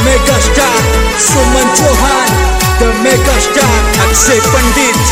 Megastar Suman Chauhan, the megastar Akshay Pandit.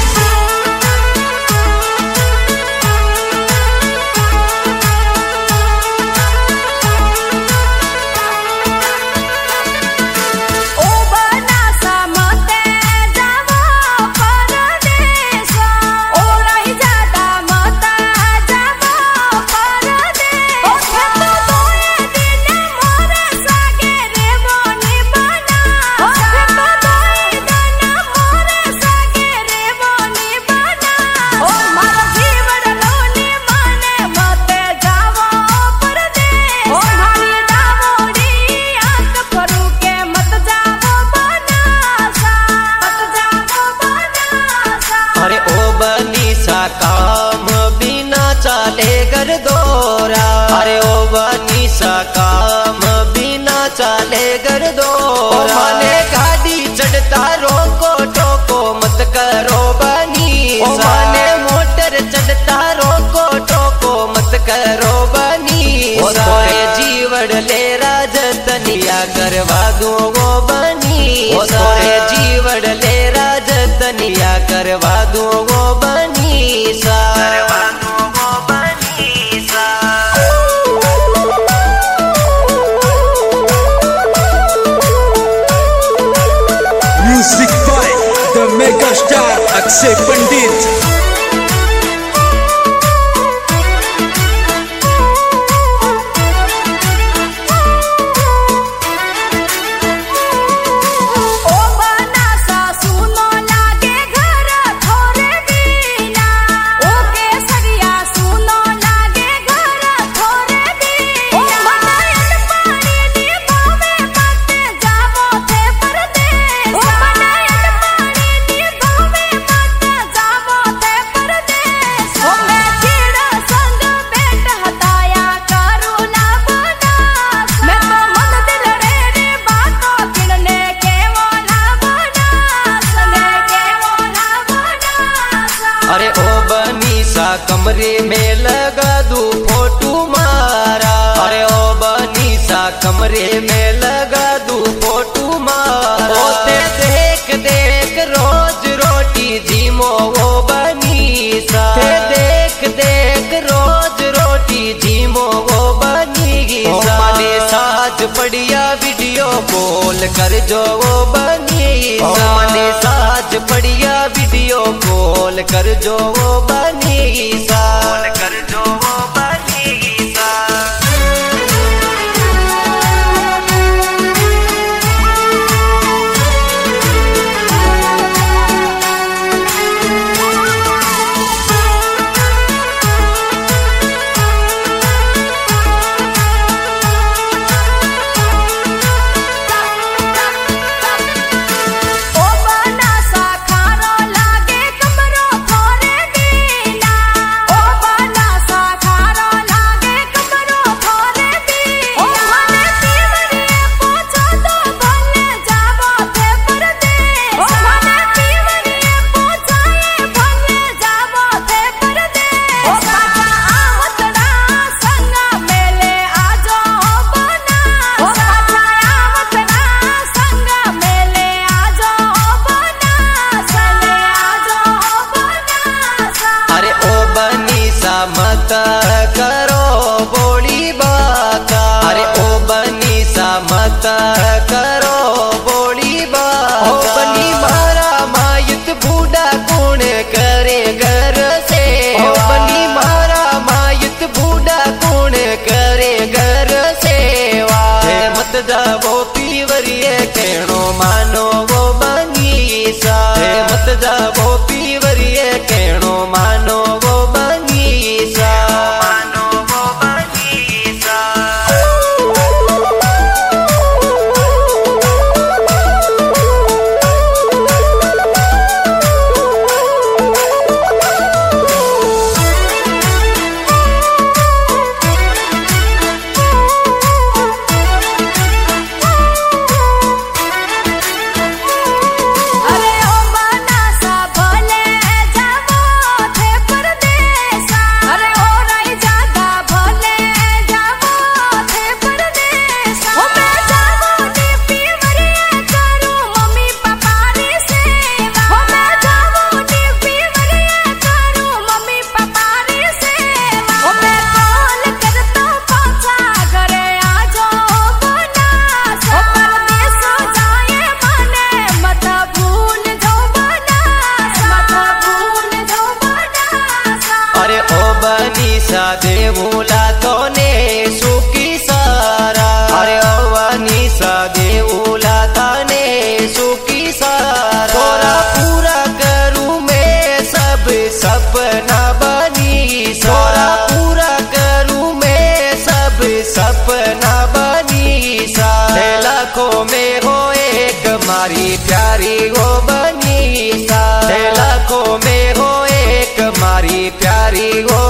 काम बिना चले घर दौरा, अरे ओ बनीसा काम बिना चले घर दौरा। माने गाड़ी चढ़ता रोको टोको मत करो बनीसा, माने मोटर चढ़ता रोको टोको मत करो बनीसा। जीवड़ ले राजतनिया करवा दूं वो बनीसा, जीवड़ ले राजतनिया करवा दूं वो बनीसा। Music by the megastar Akshay Pandit. अरे ओ बनीसा कमरे में लगा दूं फोटो मारा, अरे ओ बनीसा कमरे में लगा दूं फोटो मारा। होते देख देख रोज रोटी जीमो वो बनीसा, देख देख रोज रोटी जीमो वो बनीसा। माने साज बढ़िया वीडियो कॉल कर जो वो बनीसा, माने साज बढ़िया वीडियो कॉल कर जो वो बनीसा, कर जो वो बनीसा। मत करो बोली बात, अरे ओ बनीसा मत करो बोली बात। ओ बनी मारा मायुत बूढ़ा कौन करे घर से, ओ बनी मारा मायुत बूढ़ा कौन करे घर सेवा। मत जावो पीवरिए कहनो मानो वो बनीसा, मत जावो पीवरिए कहनो मानो वो बनीसा। अरे ओ बना सा भले जावो थे देवूला तो ने सुखी सारा अरे ओ वनीसा देवूला ताने सुखी सारा थोड़ा पूरा करूं मैं सब सपना बनी थोड़ा पूरा करूं मैं सब सपना बनी सा लाखों में हो एक मारी प्यारी हो बनी सा लाखों में हो एक मारी प्यारी हो